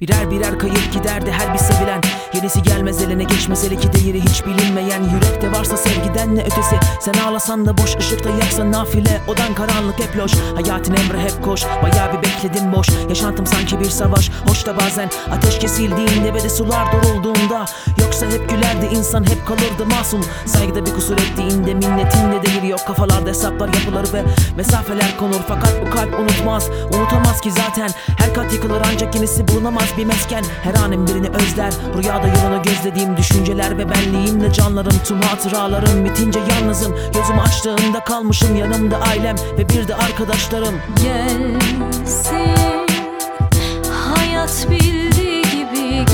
Birer birer kayıp giderdi her bir sevilen. Yenisi gelmez eline, geçmez hele ki değeri hiç bilinmeyen. Yürekte varsa sevgiden ne ötesi. Sen ağlasan da boş, ışıkta yaksan nafile. Odan karanlık hep loş, hayatın emri hep koş. Bayağı bir bekledim boş, yaşantım sanki bir savaş. Hoş da bazen ateş kesildiğinde ve de sular durulduğunda. Yoksa hep gülerdi insan, hep kalırdı masum. Saygıda bir kusur ettiğinde minnetin ne değeri yok. Kafalarda hesaplar yapılır ve mesafeler konur. Fakat bu kalp unutmaz, unutamaz ki zaten. Her kat yıkılır ancak yenisi bulunamaz bir mesken. Her anım birini özler, rüyada yolunu gözlediğim düşünceler ve benliğimle canlarım. Tüm hatıralarım bitince yalnızım. Gözümü açtığımda kalmışım, yanımda ailem ve bir de arkadaşlarım. Gelsin hayat bildiği gibi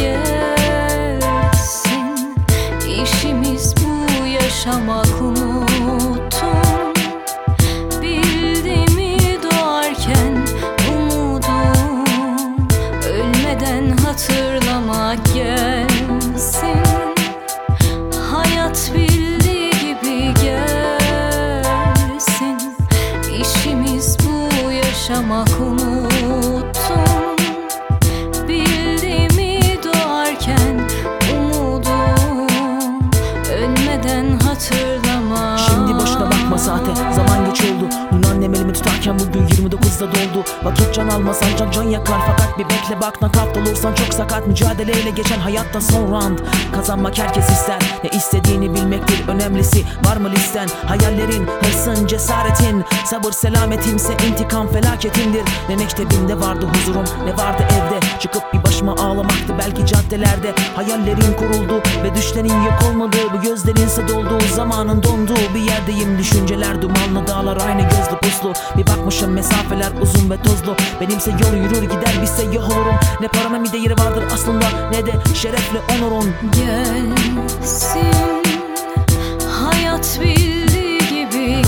gelsin. İşimiz bu, yaşamak unuttum. Bildiğimi doğarken umudum, ölmeden hatırlamak gelsin. Hayat bildiği gibi gelsin. İşimiz bu, yaşamak unuttum. Bildiğimi doğarken umudum, ölmeden hatırlamak. Şimdi boşuna bakma saate, zaman geç oldu. Dün annem elimi tutarken bugün 29'da doldu. Vakit can almaz ancak can yakar. Fakat bir bekle bak, nakavt olursan çok sakat. Mücadeleyle geçen hayatta son round. Kazanmak herkes ister, ne istediğini bilmektir önemlisi. Var mı listen, hayallerin, hırsın, cesaretin. Sabır selametimse intikam felaketindir. Ne mektebimde vardı huzurum, ne vardı evde. Çıkıp bir başıma ağlamaktı belki caddelerde. Hayallerin kuruldu ve düşlerin yok olmadığı, bu gözlerinse dolduğu, zamanın donduğu bir yerdeyim. Düşünceler dumanlı, dağlar aynı gözlü puslu. Bir bakmışım mesafeler uzun ve tozlu. Benimse yol yürür gider, bizse yok olurum. Ne paranın bir değeri vardır aslında, ne de şerefle onurun. Gelsin hayat bildiği gibi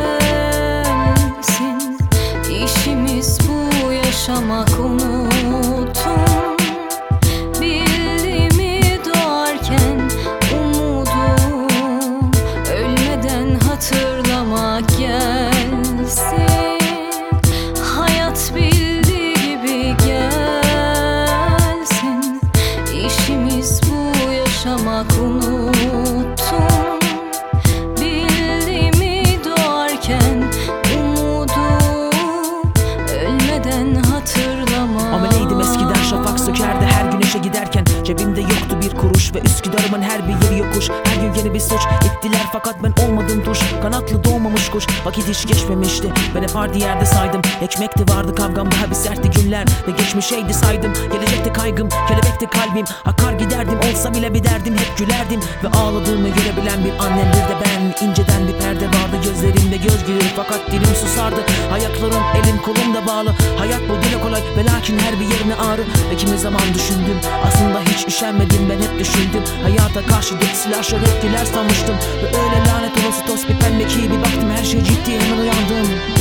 gelsin. İşimiz bu, yaşamak unuttum. Bildiğimi doğarken umudum, ölmeden hatırlamak gelsin. Hayat bildiği gibi gelsin. İşimiz bu, yaşamak unuttum. Bildiğimi doğarken umudum, ölmeden hatırlamak. Ameleydim eskiden, şafak sökerdi her güneşe giderken. Cebimde yoktu bir kuruş ve Üsküdar'ımın her bir yeri yokuş. Her gün yeni bir suç ittiler fakat ben olmadım tuş. Kanatlı doğmamış kuş, vakit hiç geçmemişti. Ben hep hardi yerde saydım, ekmekti vardı kavgam, daha bir sertti günler. Ve geçmişeydi saydım, gelecekti kaygım, kelebekti kalbim. Akar giderdim, olsa bile bir derdim, hep gülerdim. Ve ağladığımı görebilen bir annem, bir de ben. İnceden bir perde vardı gözlerimde, göz gülür fakat dilim susardı. Ayaklarım, elim kolum da bağlı. Hayat bu dile kolay ve lakin her bir yerine ağrı. Ve kimi zaman düşündüm, aslında hiç üşenmedim, ben hep düşündüm. Hayata karşı silahşör hep güler sanmıştım. Ve öyle lanet olası toz bir pembe ki bir baktım her şey ciddi, hemen uyandım.